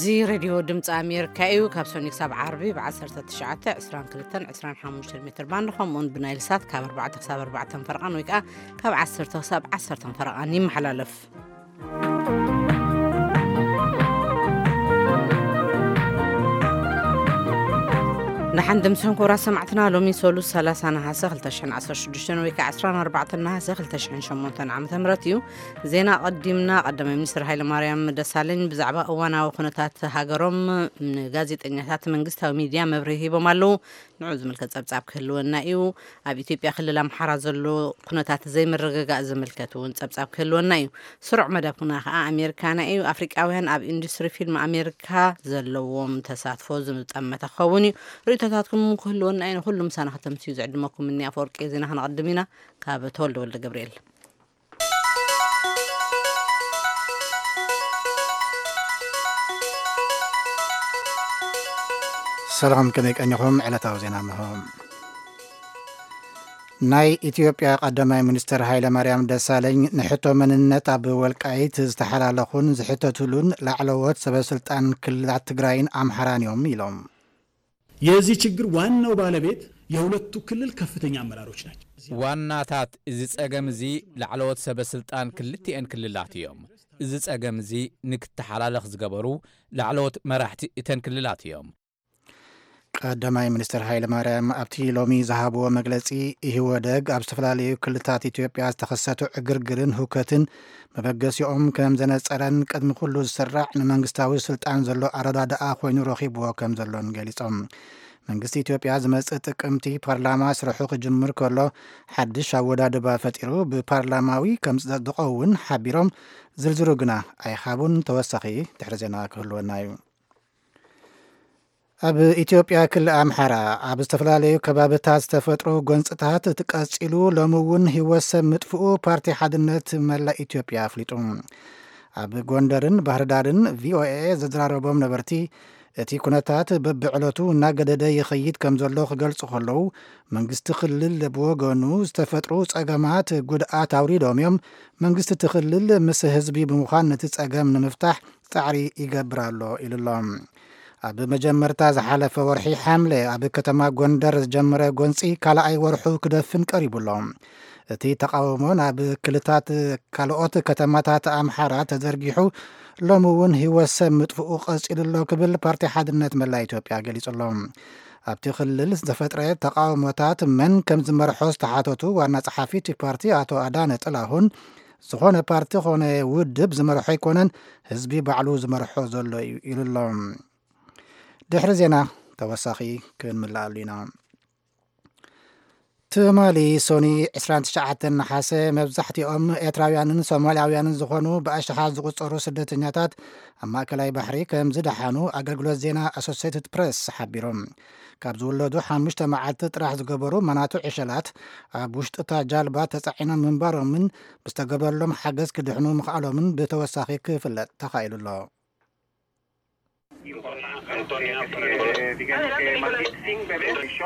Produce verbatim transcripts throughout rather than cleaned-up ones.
زي راديو دمت أمريكا إيو كابسوني كساب عربي بعشرة تشعة عشران كلتن عشران حموش متر بان رقم بنايل سات كاب أربعة كساب أربعة فرقان ويكا كاب عشرة كساب عشرة فرقان يم حلالف نحن دمسون كورا سمعتنا لومي سولو سلاسة نهاسة خلتشحن عصر شدشتن ويكا عسران أربعة نهاسة خلتشحن شمونتن عام ثمرتيو زينا قدمنا قدم منيستر هايل مريم دسالين بزعبا أوانا وخنطات هاجروم من غازية إنياتات منقستها وميديا مبريهي بمالو نعوذ ملكة زبزاب كهلونا إيو أب إثيوبيا خللا محرزلو خنطات زي مرقاق زملكتون زبزاب كهلونا إيو سرع مدافونا أمريكانا إيو أفريقاوين أب إندستري فيلم أمريكا زلوهم تساتفو زمت أما تخوني تاتكم كلون أين كلهم سنة ختم تيجي عندكم مني أفورك إذا نحن قدمنا كابتول ولا جبريل سلام كميك أنكم على توزينا مهم ناي إثيوبيا قدمي منستر هايل مريم دسالين نحطو من النتاب والكايت استحلالخون زحطتلون لعلوات سبسلطان كل تግራይን አምሐራኒዮም ይሎም የዚህ ችግር ዋናው ባለቤት የሁለቱ ክልል ከፍተኛ አመራሮች ናቸው ዋናታት እዚ ጸገም እዚ ለዓለወት ሰበስልጣን ክልቲአን ክልላት እዮም እዚ ጸገም እዚ ንክተሓላለኽ ዝገበሩ ለዓለወት መራሕቲ እተን ክልላት እዮም ቀዳማይ ሚኒስትር ሃይለ ማርያም ኣብቲ ሎሚ ዝሃብዎ መግለጺ ይህወደግ ኣብ ዝተፈላለዩ ክልታት ኢትዮጵያ ዝተኸሰቱ ዕግርግርን ሁከትን መበገሲኦም ከም ዘነጸረን ቅድሚ ኩሉ ዝስራዕ ንመንግስታዊ ስልጣን ዘሎ ኣረዳድኣ ኮይኑ ረኺብዎ ከም ዘሎን ገሊጾም መንግስቲ ኢትዮጵያ ዝመጽእ ጥቅምቲ ፓርላማ ስርሑ ክጅምር ከሎ ሓድሽ ኣወዳድባ ፈጢሩ ብፓርላማዊ ከም ዝጸድቖውን ሓቢሮም ዝርዝሩ ግና ኣይኻቡን ተወሳኺ ድሕሪ ዜና ክህልወና እዩ ኣብ ኢትዮጵያ ክልል ኣምሓራ ኣብ ዝተፈላለዩ ከባቢታት ዝተፈጥሩ ጎንፅታት ትቀፂሉ ሎምውን ህይወት ሰብ ምጥፍኡ ፓርቲ ሓድነት መላእ ኢትዮጵያ ኣፍሊጡ ኣብ ጎንደርን ባህርዳርን ቪኦኤ ዘዘራረቦም ነበርቲ እቲ ኩነታት በብዕለቱ እናገደደ ይኸይድ ከም ዘሎ ክገልጹ ከለዉ መንግስቲ ክልል ብወገኑ ዝተፈጥሩ ጸገማት ጉድኣት ኣውሪዶም እዮም መንግስቲ ትኽልል ምስ ህዝቢ ብምዃን ነቲ ጸገም ንምፍታሕ ጻዕሪ ይገብር ኣሎ ኢሉሎም ኣብ መጀመርታ ዝሓለፈ ወርሒ ሓምለ ኣብ ከተማ ጎንደር ዝጀመረ ጎንፂ ካልኣይ ወርሑ ክደፍን ቀሪቡሎም እቲ ተቃውሞ ናብ ክልታት ካልኦት ከተማታት ኣምሓራ ተዘርጊሑ ሎሚ እውን ህይወት ሰብ ምጥፍኡ ቀፂሉሎ ክብል ፓርቲ ሓድነት መላእ ኢትዮጵያ ገሊጹሎም ኣብቲ ክልል ዝተፈጥረ ተቃውሞታት መን ከም ዝመርሖ ዝተሓተቱ ዋና ጸሓፊት ፓርቲ ኣቶ ኣዳነ ጥላሁን ዝኾነ ፓርቲ ኾነ ውድብ ዝመርሖ ኣይኮነን ህዝቢ ባዕሉ ዝመርሖ ዘሎ ኢሉሎም ድሕሪ ዜና ተወሳኺ ክንምላኣሉ ኢና ትማሊ ሶኒ عشرين تسعة ነሓሰ መብዛሕትኦም ኤርትራውያንን ሶማልያውያንን ዝኾኑ ብኣሽሓት ዝቁፀሩ ስደተኛታት ኣብ ማእከላይ ባሕሪ ከም ዝደሓኑ ኣገልግሎት ዜና ኣሶሲየትድ ፕሬስ ሓቢሮም ካብ ዝውለዱ ሓሙሽተ መዓልቲ ጥራሕ ዝገበሩ መናቱ ዕሸላት ኣብ ውሽጢ እታ ጃልባ ተጻዒኖም ምንባሮምን ብዝተገበረሎም ሓገዝ ክድሕኑ ምኽኣሎምን ብተወሳኺ ክፍለጥ ተኻኢሉ ኣሎ Antonio, eh, digamos que Martín Singh bebé show.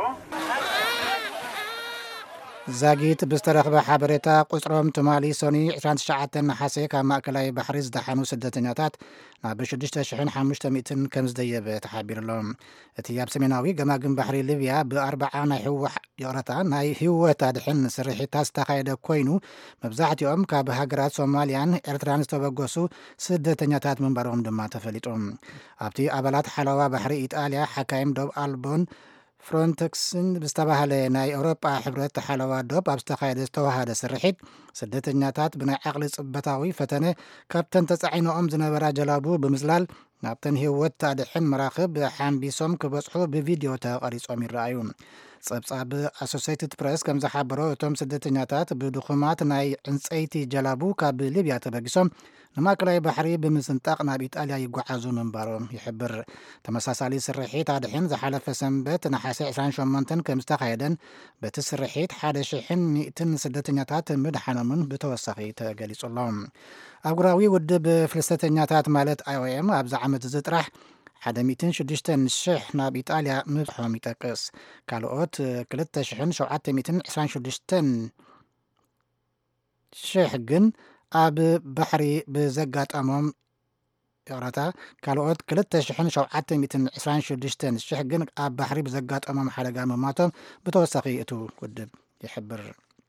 زاگیت بسترخ به حبرتا قصرم تمالی سونی عشرين تسعة نحاسه که مأکلای بحری زدحانو سدتنیاتات نبشدشت شحن حمشت میتن کمز دیه تحبیر لهم اتیاب سمیناوی جماعم بحری لیبیا بأربعة نحو یارتا نای هو تادحن سرحی تاس تقاید کوینو مبزحت یوم که به هجرات سومالیان ارترانست وبگوسو سدتنیاتات من برام دم تفلیتهم ابتی ابلات حلاوه بحری ایتالیا حکایم دوب آلبون فرونتكسن بستباهل ناي أوروبا حبرت حلوات دوب أبستخايد استوهاد سرحيد سدتنياتات بناي عقل صبتاوي فتنة كابتن تسعين أم زنبرا جلابو بمزلال نابتن هيوت تادحن مراقب حام بيسوم كبصحو بفيديو تاقريس أمير رأيون صبصاب أسوسيتد بريس كم زحابرو توم سدتنياتات بدخومات ناي عنصيتي جلابو كاب ليبيا تباقسوم نماكلاي بحري بمسنطاق ناب إيطاليا يقعزو منبارهم يحبر تمساسالي سرحيت عدحين زحالف سنبت نحاسي عشرين شمانتن كمستخايدن بتسرحيت حاد شحن مئتن سدتنياتات مدحانمون بتوسخي تقاليس اللهم أقراوي ودب فلسطينياتات مالت آي أو إم أبزع عمد زطرح حدا مئتين شدشتن شح ناب إيطاليا مدحوم يتقص كالوات كلت شحن شوعات مئتين عشرين شدشتن شح جن أب بحري بزقات أمام ይቕረታ ካልኦት ክልተ ሽሕን ሸውዓተ ሚእትን ዒስራን ሽዱሽተን ሽሕ ግን ኣብ ባሕሪ ብዘጋጠሞም ሓደጋ ምማቶም ብተወሳኺ እቲ ውድብ ይሕብር።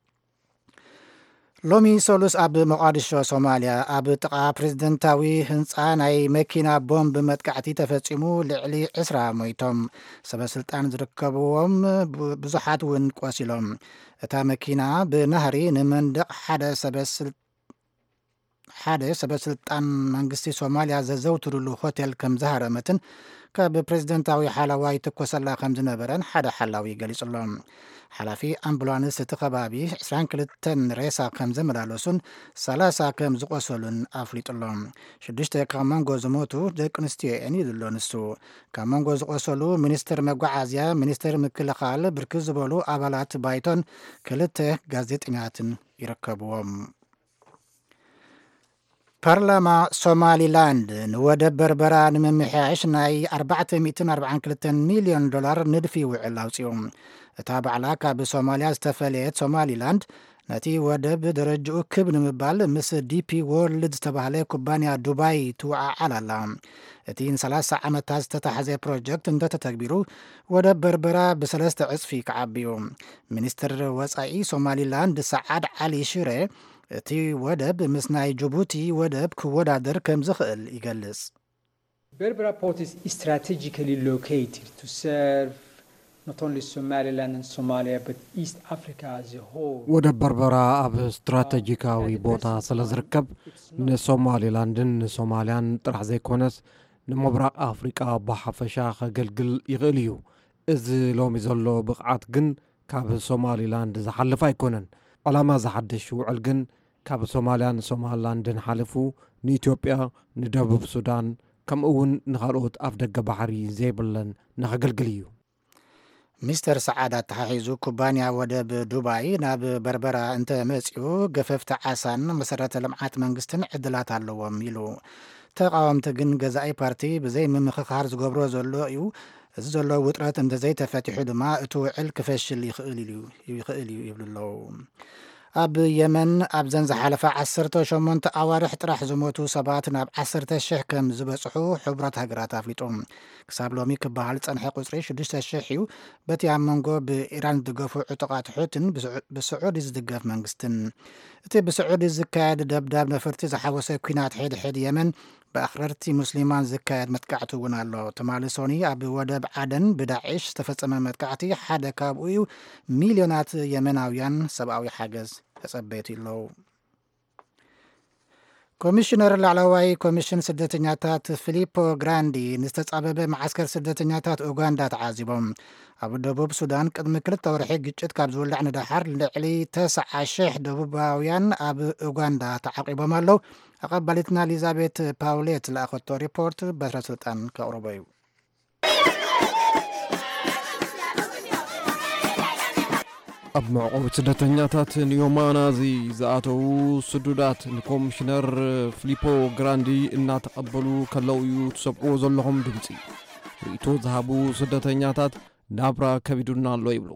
ሎሚ ሶሉስ ኣብ መቃዲሾ ሶማልያ ኣብ ጥቓ ፕሬዝደንታዊ ህንፃ ናይ መኪና ቦምብ መጥቃዕቲ ተፈጺሙ ልዕሊ ዕስራ ሞይቶም ሰበስልጣን ዝርከብዎም ብዙሓት እውን ቆሲሎም እታ መኪና ብናህሪ ንመንደቕ ሓደ ሰበስልጣን ሓደ ሰበስልጣን መንግስቲ ሶማልያ ዘዘውትሩሉ ሆቴል ከም ዝሃረመትን ካብ ፕሬዝደንታዊ ሓላዋይ ትኮሰላ ከም ዝነበረን ሓደ ሓላዊ ገሊጹሎም ሓላፊ ኣምቡላንስ እቲ ከባቢ ዒስራን ክልተን ሬሳ ከም ዘመላለሱን ሰላሳ ከም ዝቆሰሉን ኣፍሊጡሎም ሽዱሽተ ካብ መንጎ ዝሞቱ ደቂ ኣንስትዮ እየን ይብሎ ንሱ ካብ መንጎ ዝቆሰሉ ሚኒስትር መጓዓዝያ ሚኒስትር ምክልኻል ብርክት ዝበሉ ኣባላት ባይቶን ክልተ ጋዜጠኛትን ይርከብዎም። ፓርላማ ሶማሊላንድ ንወደብ በርበራ ንምምሕያሽ ናይ ኣርባዕተ ሚእትን ኣርባዓን ክልተን ሚልዮን ዶላር ንድፊ ውዕል ኣውፂኡ እታ ባዕላ ካብ ሶማልያ ዝተፈለየት ሶማሊላንድ ነቲ ወደብ ደረጅኡ ክብ ንምባል ምስ ዲፒ ወርልድ ዝተባህለ ኩባንያ ዱባይ ትወዓዓል ኣላ እቲ ንሰላሳ ዓመታት ዝተታሕዘ ፕሮጀክት እንተተተግቢሩ ወደብ በርበራ ብሰለስተ ዕፅፊ ክዓብዩ ሚኒስትር ወፃኢ ሶማሊላንድ ሰዓድ ዓሊ ሽሬ እቲ ወደብ ምስ ናይ ጅቡቲ ወደብ ክወዳደር ከም ዝኽእል ይገልጽ። Berbera port is strategically located to serve not only Somaliland and Somalia but East Africa as a whole. ወደብ በርበራ ኣብ ስትራቴጂካዊ ቦታ ስለ ዝርከብ ንሶማሊላንድን ንሶማልያን ጥራሕ ዘይኮነስ ንምብራቕ ኣፍሪቃ ብሓፈሻ ከገልግል ይኽእል እዩ። እዚ ሎሚ ዘሎ ብቕዓት ግን ካብ ሶማሊላንድ ዝሓልፍ ኣይኮነን። ዓላማ ዝሓድሽ ውዕል ግን ካብ ሶማልያን ሶማሊላንድን ሓልፉ ንኢትዮጵያ ንደቡብ ሱዳን ከምኡ እውን ንኻልኦት ኣፍ ደገ ባሕሪ ዘይብለን ንኸገልግል እዩ። ሚስተር ሰዓዳት ተሓሒዙ ኩባንያ ወደብ ዱባይ ናብ በርበራ እንተ መጺኡ ገፈፍቲ ዓሳን መሰረተ ልምዓት መንግስትን ዕድላት ኣለዎም ኢሉ ተቃወምቲ ግን ገዛኢ ፓርቲ ብዘይ ምምኽኻር ዝገብሮ ዘሎ እዩ እዚ ዘሎ ውጥረት እንተዘይተፈቲሑ ድማ እቲ ውዕል ክፈሽል ይኽእል እዩ ይኽእል እዩ ይብልለው። ኣብ የመን ኣብ ዘን ዝሓለፈ ዓሰርተ ሸሞንተ ኣዋርሕ ጥራሕ ዝሞቱ ሰባት ናብ ዓሰርተ ሽሕ ከም ዝበፅሑ ሕቡራት ሃገራት ኣፍሊጦም ክሳብ ሎሚ ክበሃል ፀንሐ ቁፅሪ ሽዱሽተ ሽሕ እዩ። በቲ ኣብ መንጎ ብኢራን ዝድገፉ ዕጡቃት ሕትን ብስዑዲ ዝድገፍ መንግስትን እቲ ብስዑዲ ዝካየድ ደብዳብ ነፈርቲ ዝሓወሰ ኩናት ሕድሕድ የመን ብኣኽረርቲ ሙስሊማን ዝካየድ መጥቃዕቲ እውን ኣሎ። ትማሊ ሶኒ ኣብ ወደብ ዓደን ብዳዒሽ ዝተፈፀመ መጥቃዕቲ ሓደ ካብኡ እዩ ሚልዮናት የመናውያን ሰብኣዊ ሓገዝ ተጸበየት ኣለዉ። ኮሚሽነር ላዕለዋይ ኮሚሽን ስደተኛታት ፊሊፖ ግራንዲ ንዝተጻበበ ማዓስከር ስደተኛታት ኡጋንዳ ተዓዚቦም ኣብ ደቡብ ሱዳን ቅድሚ ክልተ ወርሒ ግጭት ካብ ዝውላዕ ንዳሓር ልዕሊ ተስዓ ሽሕ ደቡባውያን ኣብ ኡጋንዳ ተዓቂቦም ኣለዉ። ኣቐባሊትና ኤሊዛቤት ፓውሌት ለኣኸቶ ሪፖርት በትረ ስልጣን ከቕርቦ እዩ። ኣብ መዕቆቢ ስደተኛታት ኒዮማናዚ ዝኣተዉ ስዱዳት ንኮሚሽነር ፊሊፖ ግራንዲ እናተቐበሉ ከለው እዩ ትሰምዕዎ ዘለኹም ድምፂ ርእቶ ዝሃቡ ስደተኛታት ናብራ ከቢዱና ኣሎ ይብሉ።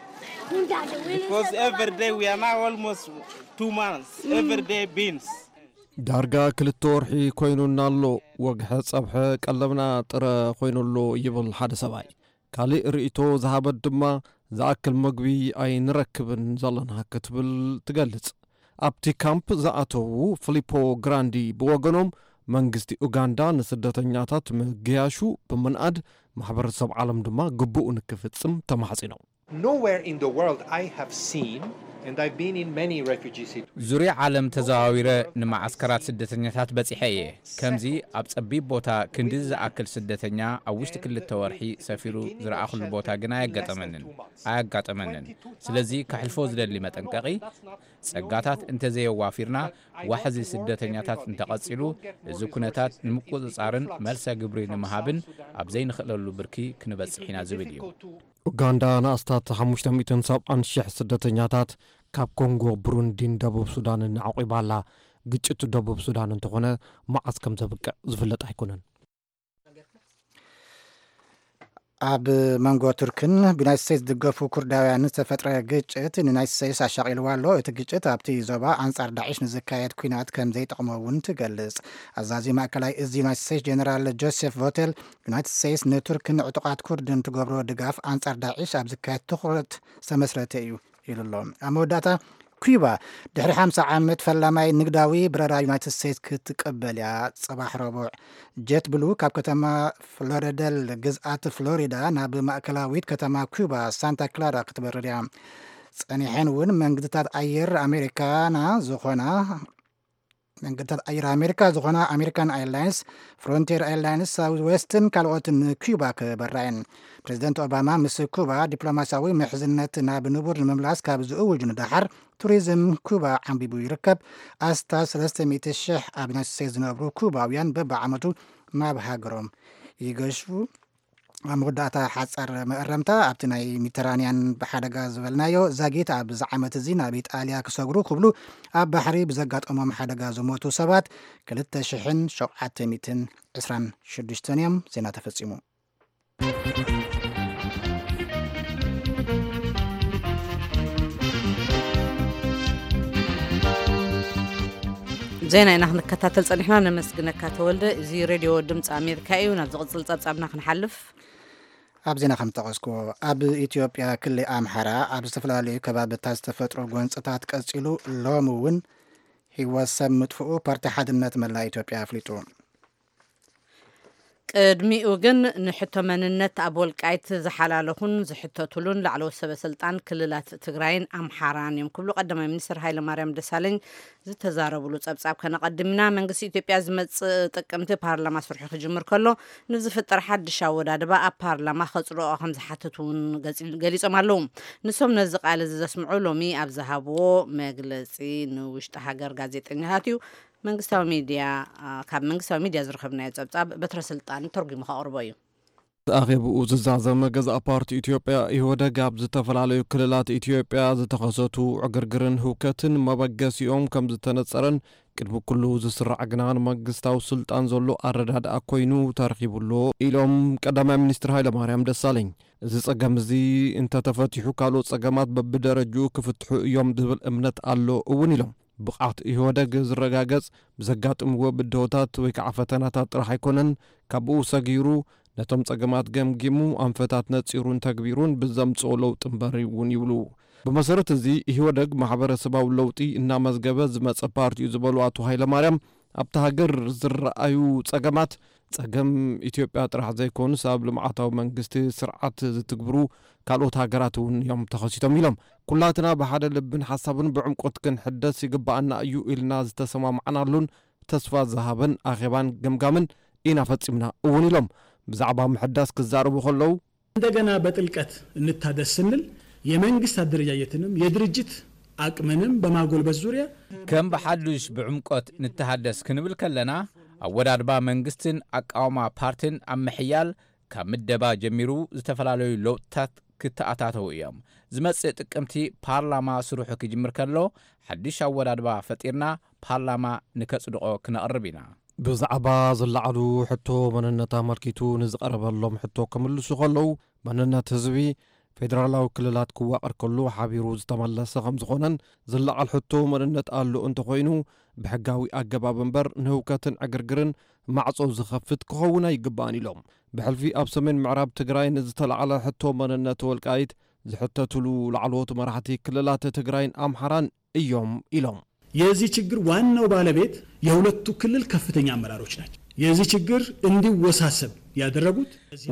ዳርጋ ክልተ ወርሒ ኮይኑና ኣሎ ወግሐ ፀብሐ ቀለብና ጥረ ኮይኑሎ ይብል ሓደ ሰብኣይ። ካልእ ርእቶ ዝሃበት ድማ ዝኣክል ምግቢ ኣይንረክብን ዘለና ክትብል ትገልጽ። ኣብቲ ካምፕ ዝኣተዉ ፊሊፖ ግራንዲ ብወገኖም መንግስቲ ኡጋንዳ ንስደተኛታት ምግያሹ ብምንኣድ ማሕበረሰብ ዓለም ድማ ግቡእ ንክፍጽም ተማሕጺኖም። Nowhere in the world I have seen and I've been in many refugee situations. ዙርያ ዓለም ተዘዋዊረ ንማዓስከራት ስደተኛታት በፂሐ እየ። ከምዚ ኣብ ጸቢብ ቦታ ክንዲ ዝኣክል ስደተኛ ኣብ ውሽጢ ክልተ ወርሒ ሰፊሩ ዝረኣኽሉ ቦታ ግን ኣያጋጠመንን ኣያጋጠመንን። ስለዚ ካሕልፎ ዝደሊ መጠንቀቒ ጸጋታት እንተዘየዋፊርና ዋሕዚ ስደተኛታት እንተቐጺሉ እዚ ኩነታት ንምቁፅጻርን መልሰ ግብሪ ንምሃብን ኣብ ዘይንኽእለሉ ብርኪ ክንበጽሕ ኢና ዝብል እዩ። ኡጋንዳ ንኣስታት ሓሙሽተ ሚእትን ሰብዓን ሽሕ ስደተኛታት ካብ ኮንጎ ብሩንዲን ደቡብ ሱዳንን ዓቂባላ። ግጭቱ ደቡብ ሱዳን እንተኾነ መዓዝ ከም ዘብቅዕ ዝፍለጥ ኣይኮነን። ኣብ መንጎ ቱርክን ብዩናይትድ ስቴትስ ዝድገፉ ኩርዳውያን ዝተፈጥረ ግጭት ንዩናይትድ ስቴትስ ኣሻቂልዋ ኣሎ እቲ ግጭት ኣብቲ ዞባ ኣንጻር ዳዒሽ ንዝካየድ ኩናት ከም ዘይጠቕሞ እውን ትገልጽ ኣዛዚ ማእከላይ እዚ ዩናይትድ ስቴትስ ጀነራል ጆሴፍ ቮቴል ዩናይትድ ስቴትስ ንቱርክን ዕጡቃት ኩርድን ትገብሮ ድጋፍ ኣንጻር ዳዒሽ ኣብ ዝካየድ ትኩረት ዝተመስረተ እዩ ኢሉ ኣሎ ኣብ መወዳእታ ኩባ ድሕሪ ሓምሳ ዓመት ፈላማይ ንግዳዊ ብረራ ዩናይትድ ስቴትስ ክትቀበል እያ ጽባሕ ረቡዕ ጀት ብሉ ካብ ከተማ ፍሎሪደል ግዝኣት ፍሎሪዳ ናብ ማእከላዊት ከተማ ኩባ ሳንታ ክላራ ክትበርር እያ ጸኒሐን እውን መንገድታት ኣየር ኣሜሪካና ዝኾና መንገድታት ኣየር ኣሜሪካ ዝኾና ኣሜሪካን ኤርላይንስ ፍሮንቲር ኤርላይንስ ሳውዝ ዌስትን ካልኦትን ኩባ ክበርራየን ፕሬዚደንት ኦባማ ምስ ኩባ ዲፕሎማሲያዊ ምሕዝነት ናብ ንቡር ንምምላስ ካብ ዝእውጁ ንዳሓር ቱሪዝም ኩባ ዓንቢቡ ይርከብ ኣስታ ሰለስተ ሚእቲ ሽሕ ኣብ ዩናይትድ ስቴትስ ዝነብሩ ኩባውያን በብዓመቱ ናብ ሃገሮም ይገሽፉ ኣብ መወዳእታ ሓፀር መእረምታ ኣብቲ ናይ ሜዲተራንያን ብሓደጋ ዝበልናዮ ዛጊት ኣብ ዝዓመት እዚ ናብ ኢጣልያ ክሰግሩ ክብሉ ኣብ ባሕሪ ብዘጋጠሞም ሓደጋ ዝሞቱ ሰባት ክልተ ሽሕን ሸውዓተ ሚእትን ዒስራን ሽዱሽተን እዮም ዜና ተፈጺሙ ዜና ኢና ክንከታተል ጸኒሕና ነመስግነካ ተወልደ እዚ ሬድዮ ድምፂ ኣሜሪካ እዩ ናብ ዝቕጽል ጸብጻብና ክንሓልፍ ኣብ ዜና ከም ተቐስክዎ ኣብ ኢትዮጵያ ክልል ኣምሓራ ኣብ ዝተፈላለዩ ከባቢታት ዝተፈጥሮ ጎንፅታት ቀፂሉ ሎሚ እውን ህይወት ሰብ ምጥፍኡ ፓርቲ ሓድነት መላ ኢትዮጵያ ኣፍሊጡ ቅድሚኡ ግን ንሕቶ መንነት ኣብ ወልቃይት ዝሓላለኹን ዝሕተትሉን ላዕለዎት ሰበስልጣን ክልላት ትግራይን ኣምሓራን እዮም ክብሉ ቀዳማይ ሚኒስትር ሃይለማርያም ደሳለኝ ዝተዛረብሉ ጸብጻብ ከነቐድምና መንግስቲ ኢትዮጵያ ዝመጽእ ጥቅምቲ ፓርላማ ስርሑ ክጅምር ከሎ ንዝፍጠር ሓድሽ ኣወዳድባ ኣብ ፓርላማ ከጽድቆ ከም ዝሓትት እውን ገሊጾም ኣለዉ ንሶም ነዚ ቃል ዘስምዑ ሎሚ ኣብ ዝሃብዎ መግለጺ ንውሽጢ ሃገር ጋዜጠኛታት እዩ መንግስታዊ ሚድያ ካብ መንግስታዊ ሚድያ ዝረኸብናዮ ጸብጻብ በትረ ስልጣን ተርጉሙ ከቕርቦ እዩ ተኣኺብኡ ዝዛዘመ ገዛእ ፓርቲ ኢትዮጵያ ኢህወደግ ኣብ ዝተፈላለዩ ክልላት ኢትዮጵያ ዝተኸሰቱ ዕግርግርን ህውከትን መበገሲኦም ከም ዝተነጸረን ቅድሚ ኩሉ ዝስራዕ ግና መንግስታዊ ስልጣን ዘሎ ኣረዳድኣ ኮይኑ ተረኺቡሎ ኢሎም ቀዳማይ ሚኒስትር ሃይለማርያም ደሳለኝ እዚ ጸገም እዚ እንተተፈቲሑ ካልኦት ጸገማት በብደረጅኡ ክፍትሑ እዮም ዝብል እምነት ኣሎ እውን ኢሎም ብቕዓት ኢህወደግ ዝረጋገጽ ብዘጋጥምዎ ብድሆታት ወይ ከዓ ፈተናታት ጥራሕ ኣይኮነን ካብኡ ሰጊሩ ነቶም ጸገማት ገምጊሙ ኣንፈታት ነጺሩን ተግቢሩን ብዘምጽኦ ለውጢ እምበር እውን ይብሉ ብመሰረት እዚ ኢህወደግ ማሕበረሰባዊ ለውጢ እናመዝገበ ዝመጸ ፓርቲ እዩ ዝበሉ ኣቶ ሃይለማርያም ኣብቲ ሃገር ዝረኣዩ ጸገማት ጸገም ኢትዮጵያ ጥራሕ ዘይኮኑስ ኣብ ልምዓታዊ መንግስቲ ስርዓት ዝትግብሩ ካልኦት ሃገራት እውን እዮም ተኸሲቶም ኢሎም ኩላትና ብሓደ ልብን ሓሳብን ብዕምቆት ክንሕደስ ይግባአና እዩ ኢልና ዝተሰማምዓናሉን ተስፋ ዝሃበን ኣኼባን ገምጋምን ኢና ፈጺምና እውን ኢሎም ብዛዕባ ምሕዳስ ክዛረቡ ከለዉ እንደገና በጥልቀት እንታደስ ስንል የመንግስት አደረጃጀትንም የድርጅት አቅምንም በማጎልበት ዙሪያ ከም በሓዱሽ ብዕምቆት ንተሃደስ ክንብል ከለና ኣወዳድባ መንግስትን ኣቃውማ ፓርቲን ኣብ ምሕያል ካብ ምደባ ጀሚሩ ዝተፈላለዩ ለውጥታት ክተኣታተው እዮም ዝመጽእ ጥቅምቲ ፓርላማ ስሩሑ ክጅምር ከሎ ሓድሽ ኣወዳድባ ፈጢርና ፓርላማ ንከጽድቆ ክነቕርብ ኢና ብዛዕባ ዝለዓሉ ሕቶ መንነት ኣመልኪቱ ንዝቐረበሎም ሕቶ ክምልሱ ከለዉ መንነት ህዝቢ ፌደራላዊ ክልላት ክዋቀር ከሎ ሓቢሩ ዝተመለሰ ከም ዝኾነን ዝለዓል ሕቶ መንነት ኣሎ እንተኮይኑ ብሕጋዊ ኣገባብ እምበር ንህውከትን ዕግርግርን ማዕጾ ዝኸፍት ክኸውን ኣይግባእን ኢሎም ብሕልፊ ኣብ ሰሜን ምዕራብ ትግራይ ንዝተለዓለ ሕቶ መንነት ወልቃይት ዝሕተትሉ ላዕለዎት መራሕቲ ክልላት ትግራይን ኣምሓራን እዮም ኢሎም የዚህ ችግር ዋናው ባለቤት የሁለቱ ክልል ከፍተኛ አመራሮች ናቸው የዚህ ችግር እንዲወሳሰብ ያደረጉት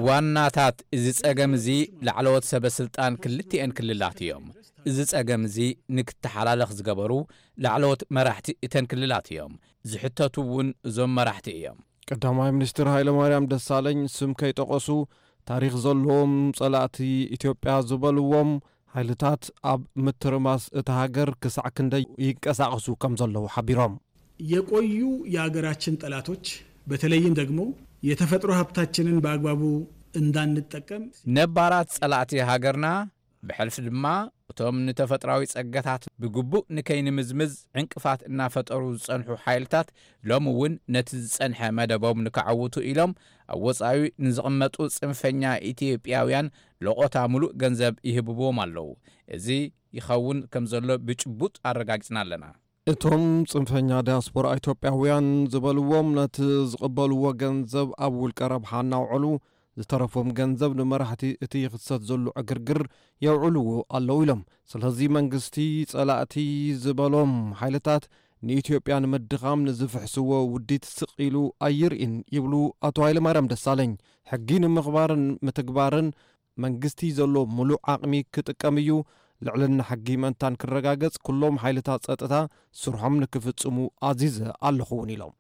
ዋናታት እዚ ጸገም እዚ ላዕለዎት ሰበስልጣን ክልቲአን ክልላት እዮም እዚ ጸገም እዚ ንክተሓላለኽ ዝገበሩ ላዕለዎት መራሕቲ እተን ክልላት እዮም ዝሕተቱ እውን እዞም መራሕቲ እዮም ቀዳማይ ሚኒስትር ሃይለማርያም ደሳለኝ ስም ከይጠቐሱ ታሪክ ዘለዎም ጸላእቲ ኢትዮጵያ ዝበልዎም ኃይልታት ኣብ ምትርማስ እታ ሀገር ክሳዕ ክንደይ ይንቀሳቀሱ ከም ዘለው ሓቢሮም የቆዩ የሀገራችን ጠላቶች በተለይም ደግሞ የተፈጥሮ ሀብታችንን በአግባቡ እንዳንጠቀም ነባራት ጸላእቲ ሀገርና ብሕልፍ ድማ እቶም ንተፈጥራዊ ጸገታት ብግቡእ ንከይንምዝምዝ ዕንቅፋት እናፈጠሩ ዝጸንሑ ሓይልታት ሎም እውን ነቲ ዝጸንሐ መደቦም ንከዓውቱ ኢሎም ኣብ ወጻኢ ንዝቕመጡ ጽንፈኛ ኢትዮጵያውያን ለቆታ ሙሉእ ገንዘብ ይህብዎም ኣለዉ። እዚ ይኸውን ከም ዘሎ ብጭቡጥ አረጋግጽና ኣለና። እቶም ጽንፈኛ ዲያስፖራ ኢትዮጵያውያን ዝበልዎም ነቲ ዝቕበልዎ ገንዘብ ኣብ ውልቀ ረብሓ እናውዕሉ ዝተረፎም ገንዘብ ንመራሕቲ እቲ ይኽሰት ዘሎ ዕግርግር የውዕልዎ ኣለዉ ኢሎም። ስለዚ መንግስቲ ጸላእቲ ዝበሎም ሓይልታት ንኢትዮጵያ ንምድኻም ንዝፍሕስዎ ውዲት ስቂሉ ኣይርኢን ይብሉ ኣቶ ሃይለማርያም ደሳለኝ። ሕጊ ንምኽባርን ምትግባርን መንግስቲ ዘሎ ሙሉእ ዓቕሚ ክጥቀም እዩ። ልዕልና ሕጊ መንታን ክረጋገጽ ኩሎም ሓይልታት ጸጥታ ስርሖም ንክፍጽሙ ኣዚዘ ኣለኹ እውን ኢሎም።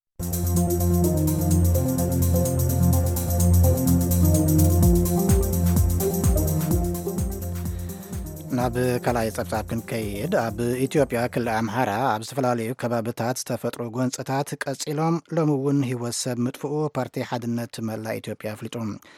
ናብ ካልኣይ ጸብጻብ ክንከይድ ኣብ ኢትዮጵያ ክልል ኣምሓራ ኣብ ዝተፈላለዩ ከባቢታት ዝተፈጥሩ ጎንፅታት ቀጺሎም ሎም እውን ህይወት ሰብ ምጥፍኡ ፓርቲ ሓድነት መላእ ኢትዮጵያ ኣፍሊጡ።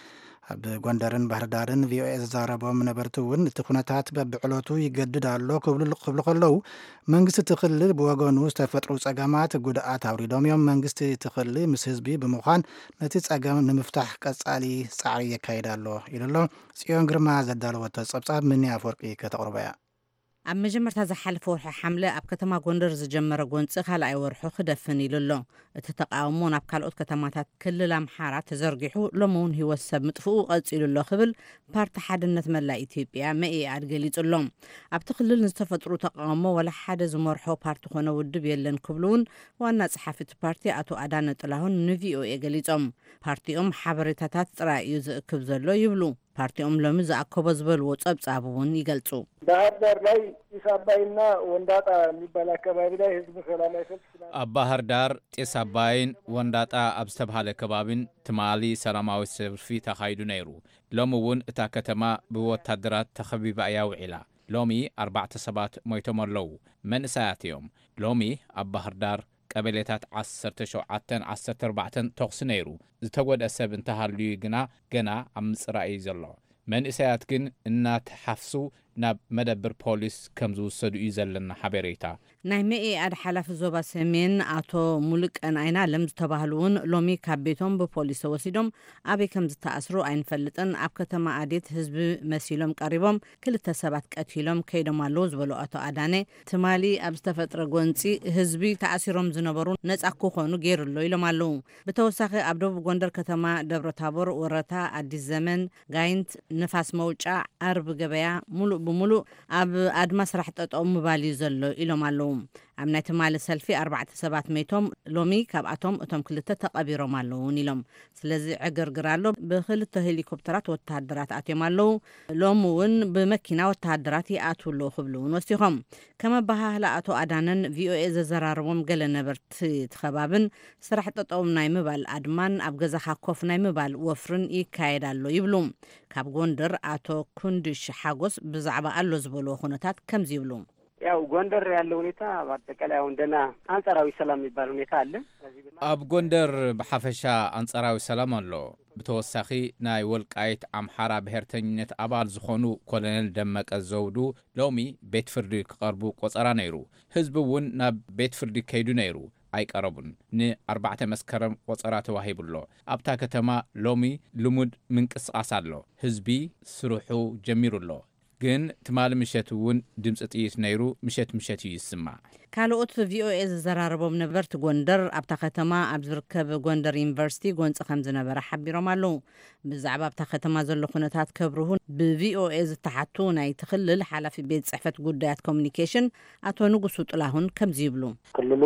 ኣብ ጎንደርን ባህር ዳርን ቪኦኤ ዝዛረቦም ነበርቲ እውን እቲ ኩነታት በብዕለቱ ይገድድ ኣሎ ክብሉ ከለዉ መንግስቲ እቲ ክልል ብወገኑ ዝተፈጥሩ ጸገማት ጉድኣት ኣውሪዶም እዮም። መንግስቲ እቲ ክልል ምስ ህዝቢ ብምዃን ነቲ ጸገም ንምፍታሕ ቀጻሊ ጻዕሪ የካይድ ኣሎ ኢሉ ኣሎ። ጽዮን ግርማ ዘዳለወቶ ጸብጻብ ምንያ አፈወርቂ ከተቕርበ እያ። ኣብ መጀመርታ ዝሓለፈ ወርሒ ሓምለ ኣብ ከተማ ጎንደር ዝጀመረ ጎንፂ ካልኣይ ወርሑ ክደፍን ኢሉ ኣሎ። እቲ ተቃውሞ ናብ ካልኦት ከተማታት ክልል ኣምሓራ ተዘርጊሑ ሎም እውን ህይወት ሰብ ምጥፍኡ ቀፂሉ ኣሎ ክብል ፓርቲ ሓድነት መላእ ኢትዮጵያ መኢአድ ገሊጹ ኣሎ። ኣብቲ ክልል ንዝተፈጥሩ ተቃውሞ ወላ ሓደ ዝመርሖ ፓርቲ ኮነ ውድብ የለን ክብሉ እውን ዋና ጸሓፊ እቲ ፓርቲ ኣቶ ኣዳነ ጥላሁን ንቪኦኤ ገሊጾም። ፓርቲኦም ሓበሬታታት ጥራይ እዩ ዝእክብ ዘሎ ይብሉ። ፓርቲኦም ሎሚ ዝኣከቦ ዝበልዎ ጸብጻብ እውን ይገልጹ። ባህር ዳር ላይ ጢስ አባይና ወንዳጣ የሚባል አካባቢ ላይ ህዝብ ሰላማዊ ሰልፍ ኣብ ባህር ዳር ጢስ አባይን ወንዳጣ ኣብ ዝተባሃለ ከባቢን ትማሊ ሰላማዊ ሰልፊ ተኻይዱ ነይሩ። ሎሚ እውን እታ ከተማ ብወታደራት ተኸቢባ እያ ውዒላ። ሎሚ ኣርባዕተ ሰባት ሞይቶም ኣለዉ፣ መንእሰያት እዮም። ሎሚ ኣብ ባህር ዳር ቀበሌታት ዓሰርተ ሸውዓተን ዓሰርተ ኣርባዕተን ተኽሲ ነይሩ። ዝተጎድአ ሰብ እንተሃልዩ ግና ገና ኣብ ምጽራእ ዘሎ። መንእሰያት ግን እናተሓፍሱ ናብ መደብር ፖሊስ ከም ዝውሰዱ እዩ ዘለና ሓበሬታ። ናይ መኢአድ ሓላፊ ዞባ ሰሜን ኣቶ ሙሉቀን ኣይናለም ዝተባህሉ እውን ሎሚ ካብ ቤቶም ብፖሊስ ተወሲዶም ኣበይ ከም ዝተኣስሩ ኣይንፈልጥን። ኣብ ከተማ ኣዴት ህዝቢ መሲሎም ቀሪቦም ክልተ ሰባት ቀቲሎም ከይዶም ኣለዉ ዝበሉ ኣቶ ኣዳነ ትማሊ ኣብ ዝተፈጥረ ጎንፂ ህዝቢ ተኣሲሮም ዝነበሩ ነጻ ክኾኑ ገይሩሎ ኢሎም ኣለዉ። ብተወሳኺ ኣብ ደቡብ ጎንደር ከተማ ደብረታቦር፣ ወረታ፣ ኣዲስ ዘመን፣ ጋይንት፣ ንፋስ መውጫ፣ ዓርቢ ገበያ ሙሉእ ብሙሉእ ኣብ ኣድማ ስራሕ ጠጠው ምባል እዩ ዘሎ ኢሎም ኣለዉ። ኣብ ናይ ትማሊ ሰልፊ ኣርባዕተ ሰባት ሜቶም ሎሚ ካብኣቶም እቶም ክልተ ተቐቢሮም ኣለውን ኢሎም። ስለዚ ዕግርግር ኣሎ። ብክልተ ሄሊኮፕተራት ወታደራት ኣትዮም ኣለዉ። ሎሚ እውን ብመኪና ወታደራት ይኣትዉ ኣለዉ ክብሉ እውን ወሲኾም። ከም ኣባሃህላ ኣቶ ኣዳነን ቪኦኤ ዘዘራርቦም ገለ ነበርቲ ትኸባብን ስራሕ ጠጠው ናይ ምባል ኣድማን ኣብ ገዛኻ ኮፍ ናይ ምባል ወፍርን ይካየድ ኣሎ ይብሉ። ካብ ጎንደር ኣቶ ኩንድሽ ሓጎስ ብዛዕባ ኣሎ ዝበልዎ ኩነታት ከምዚ ይብሉ። ያው ጎንደር ያለው ሁኔታ በአጠቃላይ አሁን ደና አንጻራዊ ሰላም የሚባል ሁኔታ አለ። ኣብ ጎንደር ብሓፈሻ አንጻራዊ ሰላም ኣሎ። ብተወሳኺ ናይ ወልቃይት ኣምሓራ ብሄርተኝነት ኣባል ዝኾኑ ኮሎኔል ደመቀ ዘውዱ ሎሚ ቤት ፍርዲ ክቐርቡ ቆጸራ ነይሩ። ህዝቢ እውን ናብ ቤት ፍርዲ ከይዱ ነይሩ፣ ኣይቀረቡን። ንኣርባዕተ መስከረም ቆጸራ ተዋሂቡሎ። ኣብታ ከተማ ሎሚ ልሙድ ምንቅስቓስ ኣሎ። ህዝቢ ስሩሑ ጀሚሩሎ። ግን ትማሊ ምሸት እውን ድምፂ ጥይት ነይሩ። ምሸት ምሸት እዩ ይስማዕ። ካልኦት ቪኦኤ ዝዘራረቦም ነበርቲ ጎንደር ኣብታ ከተማ ኣብ ዝርከብ ጎንደር ዩኒቨርሲቲ ጎንፂ ከም ዝነበረ ሓቢሮም ኣለዉ። ብዛዕባ ኣብታ ከተማ ዘሎ ኩነታት ከብርሁን ብቪኦኤ ዝተሓቱ ናይ ትክልል ሓላፊ ቤት ጽሕፈት ጉዳያት ኮሚኒኬሽን ኣቶ ንጉሱ ጥላሁን ከምዚ ይብሉ። ክልሉ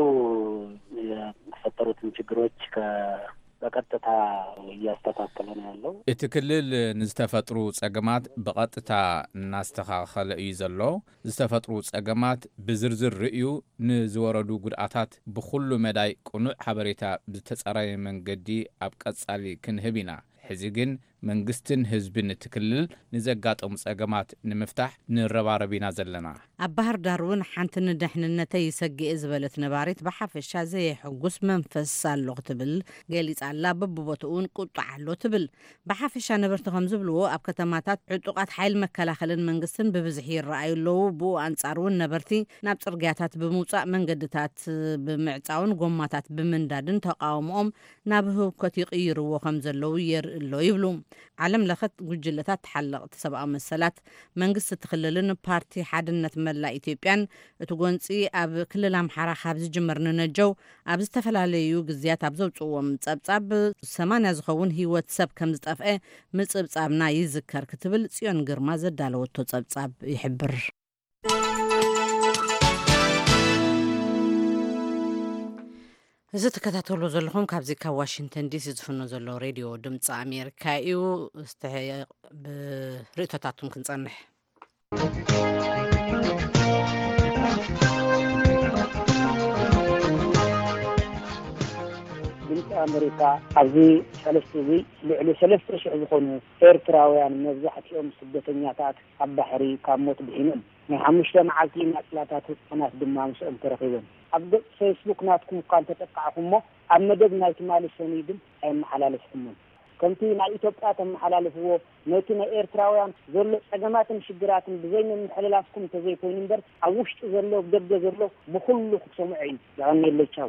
የተፈጠሩትን ችግሮች በቀጥታ እያስተካከለ ነው ያለው። እቲ ክልል ንዝተፈጥሩ ጸገማት በቀጥታ እናስተኻኸለ እዩ ዘሎ። ዝተፈጥሩ ጸገማት ብዝርዝር ርእዩ ንዝወረዱ ጉድኣታት ብኩሉ መዳይ ቁኑዕ ሓበሬታ ብተጸራየ መንገዲ ኣብ ቀጻሊ ክንህብ ኢና። ሕዚ ግን መንግስትን ህዝብን ትክልል ንዘጋጠሙ ጸገማት ንምፍታሕ ንረባረቢና ዘለና ኣብ ባህር ዳር እውን ሓንቲ ንድሕንነተይ ይሰግእ ዝበለት ነባሪት ብሓፈሻ ዘየሕጉስ መንፈስ ኣሎ ትብል ገሊጻላ በብቦትኡን ቁጣ ኣሎ ትብል ብሓፈሻ ነበርቲ ከም ዝብልዎ ኣብ ከተማታት ዕጡቃት ሓይል መከላኸልን መንግስትን ብብዝሒ ይረኣዩ ኣለዉ ብኡ ኣንጻር እውን ነበርቲ ናብ ጽርግያታት ብምውጻእ መንገድታት ብምዕጻውን ጎማታት ብምንዳድን ተቃውሞኦም ናብ ህውከት ይቕይርዎ ከም ዘለዉ የርኢ ኣሎ ይብሉ ዓለም ለኸት ጉጅለታት ተሓለቕቲ ሰብኣዊ መሰላት መንግስቲ ትኽልልን ፓርቲ ሓድነት መላእ ኢትዮጵያን እቲ ጎንፂ ኣብ ክልል ኣምሓራ ካብ ዝጅመር ንነጀው ኣብ ዝተፈላለዩ ግዝያት ኣብ ዘውፅዎም ጸብጻብ ሰማንያ ዝኸውን ህይወት ሰብ ከም ዝጠፍአ ምጽብጻብና ይዝከር ክትብል ጽዮን ግርማ ዘዳለወቶ ጸብጻብ ይሕብር እዚ ተከታተሉ ዘለኹም ካብዚ ካብ ዋሽንግተን ዲሲ ዝፍኖ ዘሎ ሬድዮ ድምፂ ኣሜሪካ እዩ እስተይ ብርእቶታቱን ክንጸንሕ ድምፂ ኣሜሪካ ኣብዚ ሰለስተ ዚ ልዕሊ ሰለስተ ሽሕ ዝኾኑ ኤርትራውያን መብዛሕትኦም ስደተኛታት ኣብ ባሕሪ ካብ ሞት ድሒኖም ናይ ሓሙሽተ መዓልቲ ናጽላታት ህጻናት ድማ ምስኦም ተረኺቦም ኣብ ገጽ ፌስቡክ ናትኩም እኳ እንተጠቃዕኹሞ ኣብ መደብ ናይ ትማሊ ሰሙይ ግን ኣይመሓላለፍኩምን ከምቲ ናይ ኢትዮጵያ ተመሓላለፍዎ ነቲ ናይ ኤርትራውያን ዘሎ ጸገማትን ሽግራትን ብዘይ ምሕልላፍኩም እንተዘይኮይኑ እምበር ኣብ ውሽጢ ዘሎ ብደገ ዘሎ ብኩሉ ክትሰምዑ እዩ ይቐኒየለቻው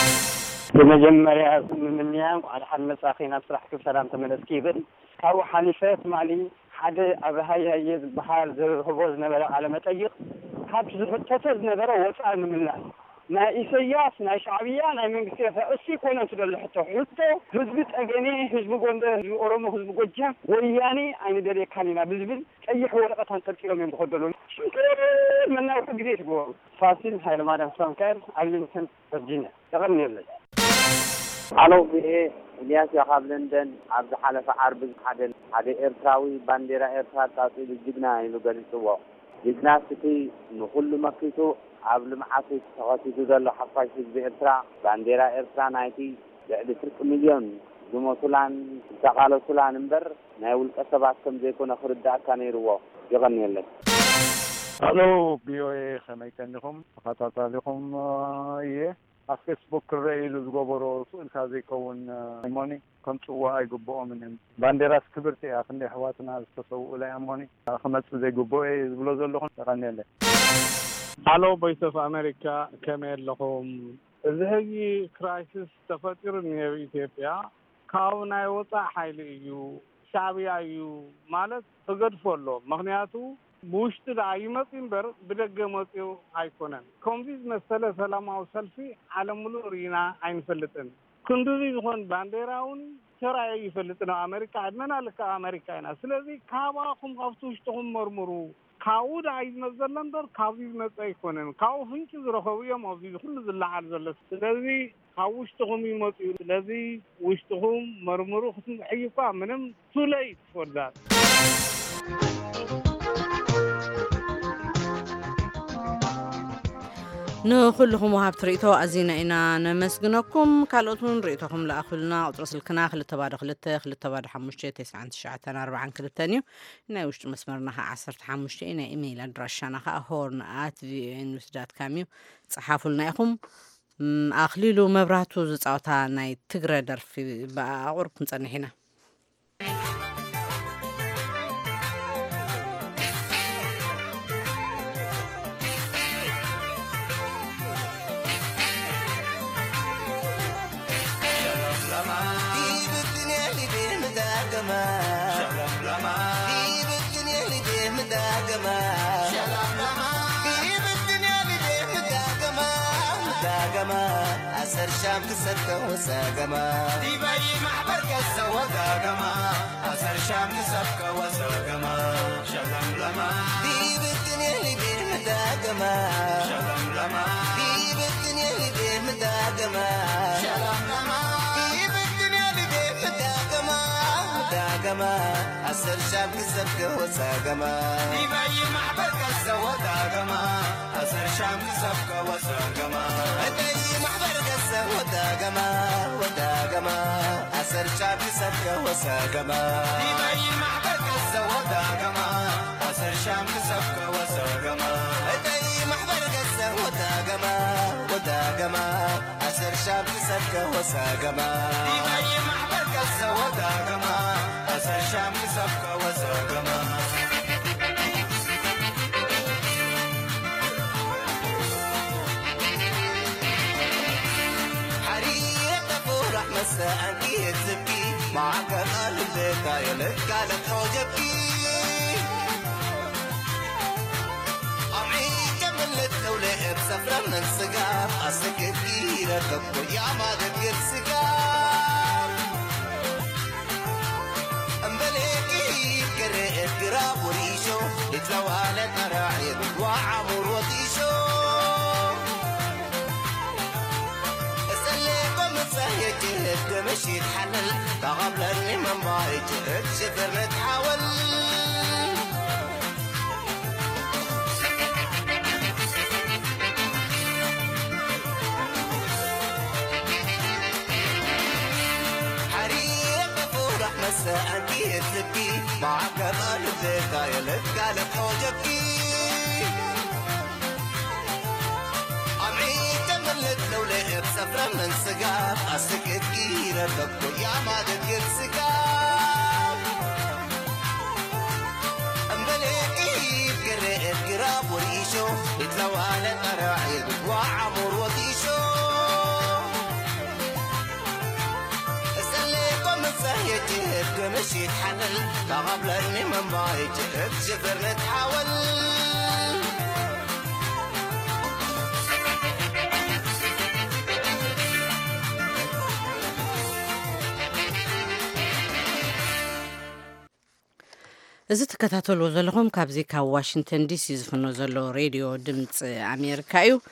በመጀመሪያ ምንኛም አልሐን መጻኺና ስራሕክ ሰላም ተመለስኪ ይብል ካብ ሓሊፈት ማሊ ሓደ አብሃያየ በሃል ዘህቦዝ ነበረ ቃለ መጠይቅ ካብ ዝፈተተ ነበረ ወጻእ ንምላት ናይ ኢሳያስ ናይ ሻዕቢያ ናይ መንግስቲ ፈእሲ ኮነ ስለለ ሕቶ ሕቶ ህዝብ ጠገኔ ህዝብ ጎንደር ህዝብ ኦሮሞ ህዝብ ጎጃም ወያኔ አይነ ደለ ካኒና ብዝብል ቀይሕ ወረቀት አንጠልጥሎም ይምخدሉ ሽንከር መናው ጊዜ ትጎ ፋሲል ኃይለ ማርያም ሳንካር አርሊንግተን ቨርጂኒያ ተቀርኒለ አሎ ይሄ ኢሊያስ ያኻብ ለንደን አብዝ ሐለፈ ዓርብ ሓደ ሓደ ኤርትራዊ ባንዴራ ኤርትራ ጣጥሉ ጅግና ይሉ ገልጽዎ ጅግና ስቲ ንኹሉ መክቱ ኣብ ልምዓት ተኸቲቱ ዘሎ ሓፋሽ ህዝቢ ኤርትራ ባንዴራ ኤርትራ ናይቲ ልዕሊ ትርቂ ሚልዮን ዝሞቱላን ዝተቃለሱላን እምበር ናይ ውልቀ ሰባት ከም ዘይኮነ ክርዳእካ ነይርዎ ይቐኒየለን አሎ ቢኦኤ ከመይ ከኒኹም ተኸታታሊኹም እየ ኣብ ፌስቡክ ክረኢሉ ዝገበሮ ስእልካ ዘይከውን ሞኒ ከምፅዋ ኣይግብኦምን እዮም ባንዴራስ ክብርቲ እያ ክንደይ ኣሕዋትና ዝተሰውኡላ እያ ሞኒ ክመፅእ ዘይግብኦ እየ ዝብሎ ዘለኹም ይቐኒየለን አሎ ቮይስ ኦፍ አሜሪካ ከመይ ኣለኹም እዚ ሕጂ ክራይሲስ ተፈጢሩ እኒሀ ኢትዮጵያ ካብ ናይ ወፃእ ሓይሊ እዩ ሻዕቢያ እዩ ማለት ተገድፎ ኣሎ ምክንያቱ ብውሽጢ ዳ ይመጽ እምበር ብደገ መጽኡ ኣይኮነን ከምዚ መሰለ ሰላማዊ ሰልፊ ዓለም ሙሉእ ሪና ኣይንፈልጥን ክንዱዚ ዝኾን ባንዴራውን ተራይ ይፈልጥና አሜሪካ አድመና ለካ አሜሪካ ኢና ስለዚ ካባኹም ካብቱ ውሽጥኹም መርምሩ ካውድ አይመዘለን ነበር ካብዚ መጽ ኣይኮነን ካው ፍንጭ ዝረኸቡ እዮም ኣብዚ ሁሉ ዝለዓል ዘሎ ስለዚ ካብ ውሽጥኹም ይመጽ ስለዚ ውሽጥኹም መርምሩ ክትሕይፋ ምንም ቱለይ ትወዳት ንኹልኩም ወሃብ ትርኢቶ ኣዚና ኢና ነመስግነኩም ካልኦቱን ርኢቶኩም ለኣኹልና ቁጥሪ ስልክና ክልተ ባዶ ክልተ ክልተ ባዶ ሓሙሽተ ትስዓን ትሽዓተን ኣርባዓን ክልተን እዩ ናይ ውሽጢ መስመርና ከዓ ዓሰርተ ሓሙሽተ እዩ ናይ ኢሜይል ኣድራሻና ከዓ ሆርን ኣት ቪኦኤ ኒውስ ዳት ካም እዩ ፅሓፉልና ኢኹም ኣኽሊሉ መብራህቱ ዝፃወታ ናይ ትግረ ደርፊ ብኣቁርብ ክንፀንሕ ኢና أسر شام كسرته وساقما ديباي محبر كسر وساقما أسر شام كسرته وساقما شلم لما ديب الدنيا اللي بيه مداقما شلم لما ديب الدنيا اللي بيه مداقما شلم لما ديب الدنيا اللي بيه مداقما مداقما وساقما أسر شاب كسبك وساقما ديباي محبر كسا وداقما أسر شاب كسبك وساقما ديباي محبر كسا وداقما وداقما أسر شاب كسبك وساقما ديباي محبر كسا وداقما أسر شاب كسبك وساقما ديباي محبر كسا وداقما وداقما أسر شاب كسبك وساقما ديباي محبر كسا وداقما أسر شاب كسبك وساقما مساء كي تبكي معك قلبك يلك قالت عجبكي أمعي كملت لولئ بسفرة من سقار أصلك كثيرة تبكو يا ما تذكر سقار أمبليكي كرئت قراب وريشو يتلوالك راعي وعمر وطيشو جهد مشي تحلل تغبل اللي من باي جهد شفر نتحاول حريق فرح مساء كي تبكي معك قلبك يلك قالت عجبكي لولئ بسفرة من سقار أصلك تقيرة تبكو يا ما تذكر سقار أمبليكي بقرئت قراب وريشو يتلوالك أراعيد وعمر وطيشو أسأليكم السهية جهد مشي تحلل تغبل أني من باي جهد شفر نتحاول إذا تكتاتلو زلهم كابزي كا واشنطن دي سي زفنو زلو راديو دمت أمريكايو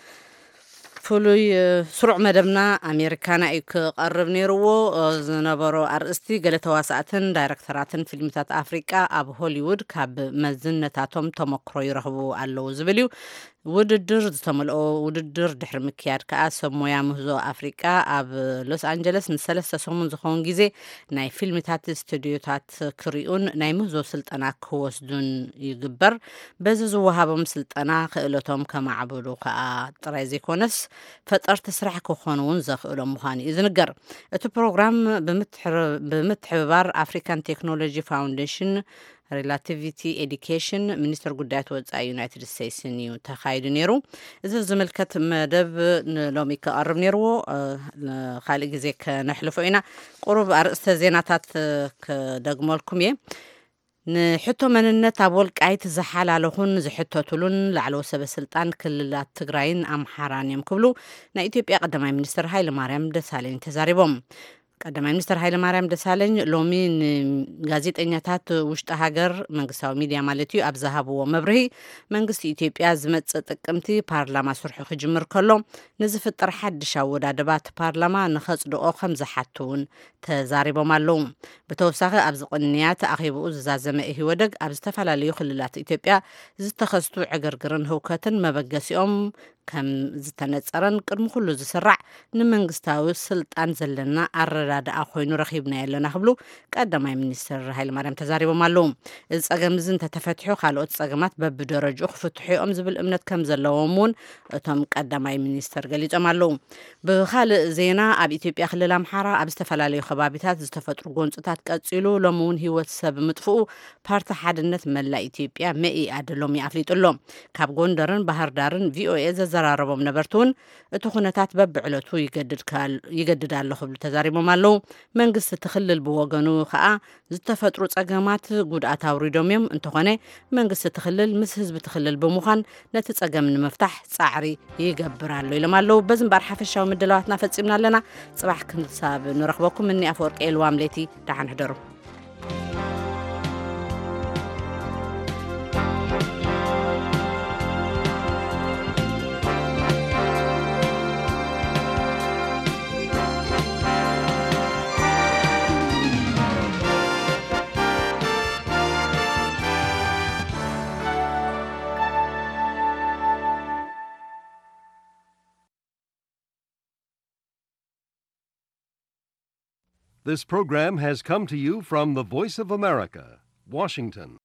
فلوي سرع مدبنا أمريكانا إيك قرب نيرو زنبرو أرستي قلت واسعتن دايركتراتن فيلمتات أفريقيا أب هوليوود كاب مزنتاتهم تمكرو يرهبو ألو زبليو ውድድር ዝተመልኦ ውድድር ድሕሪ ምክያድ ከዓ ሰብ ሞያ ምህዞ ኣፍሪቃ ኣብ ሎስ አንጀለስ ንሰለስተ ሰሙን ዝኸውን ግዜ ናይ ፊልምታት ስቱድዮታት ክሪኡን ናይ ምህዞ ስልጠና ክወስዱን ይግበር በዚ ዝወሃቦም ስልጠና ክእለቶም ከማዕብሉ ከዓ ጥራይ ዘይኮነስ ፈጠርቲ ስራሕ ክኾኑ እውን ዘኽእሎም ምዃኑ እዩ ዝንገር እቲ ፕሮግራም ብምትሕብባር ኣፍሪካን ቴክኖሎጂ ፋውንዴሽን Relativity Education Minister ጉዳያት ወጻኢ ዩናይትድ ስቴትስ ኒው ተኻይዱ ነይሩ እዚ ዝምልከት መደብ ሎሚ ከቀርብ ነይሩ ካልእ ግዜ ከነሕልፎ ኢና ቁሩብ ኣርእስተ ዜናታት ከደግመልኩም እየ ንሕቶ መንነት ኣብ ወልቃይት ዝሓላለኹን ዝሕተትሉን ላዕለወ ሰበስልጣን ክልላት ትግራይን ኣምሓራን እዮም ክብሉ ናይ ኢትዮጵያ ቀዳማይ ሚኒስትር ሃይለማርያም ደሳለኝ ተዛሪቦም ቀዳማይ ሚኒስትር ሃይለማርያም ደሳለኝ ሎሚ ጋዜጠኛታት ውሽጣ ሃገር መንግስታዊ ሚድያ ማለት እዩ ኣብ ዝሃብዎ መብርሂ መንግስቲ ኢትዮጵያ ዝመጽእ ጥቅምቲ ፓርላማ ስርሑ ክጅምር ከሎ ንዝፍጠር ሓድሽ ኣወዳድባት ፓርላማ ንኸጽድቆ ከም ዝሓትውን ተዛሪቦም ኣለዉ ብተወሳኺ ኣብ ዝቕንያት ኣኺብኡ ዝዛዘመ ህወደግ ኣብ ዝተፈላለዩ ክልላት ኢትዮጵያ ዝተኸስቱ ዕግርግርን ህውከትን መበገሲኦም ከም ዝተነጸረን ቅድሚ ኩሉ ዝስራዕ ንመንግስታዊ ስልጣን ዘለና ኣረዳድኣ ኮይኑ ረኺብና ያለና ክብሉ ቀዳማይ ሚኒስትር ሃይለማርያም ተዛሪቦም ኣለዉ እዚ ጸገም እዚ እንተተፈትሑ ካልኦት ጸገማት በብደረጅኡ ክፍትሑ እዮም ዝብል እምነት ከም ዘለዎም እውን እቶም ቀዳማይ ሚኒስትር ገሊጾም ኣለዉ ብኻልእ ዜና ኣብ ኢትዮጵያ ክልል ኣምሓራ ኣብ ዝተፈላለዩ ከባቢታት ዝተፈጥሩ ጎንፅታት ቀፂሉ ሎሚ እውን ህይወት ሰብ ምጥፍኡ ፓርቲ ሓድነት መላእ ኢትዮጵያ መኢአድ ሎሚ ኣፍሊጡሎም ካብ ጎንደርን ባህር ዳርን ቪኦኤ ዘራረቦም ነበርቱን እቲ ኩነታት በብዕለቱ ይገድድ ኣሎ ክብሉ ተዛሪቦም ኣለዉ መንግስቲ ትኽልል ብወገኑ ከዓ ዝተፈጥሩ ጸገማት ጉድኣት ኣውሪዶም እዮም እንተኾነ መንግስቲ ትኽልል ምስ ህዝቢ ትኽልል ብምዃን ነቲ ጸገም ንምፍታሕ ጻዕሪ ይገብር ኣሎ ኢሎም ኣለዉ በዚ እምበር ሓፈሻዊ ምድላዋትና ፈጺምና ኣለና ጽባሕ ክንሳብ ንረኽበኩም እኒ ኣፈወርቂ ኤልዋም ለይቲ ዳሓን ሕደሩ This program has come to you from the Voice of America, Washington.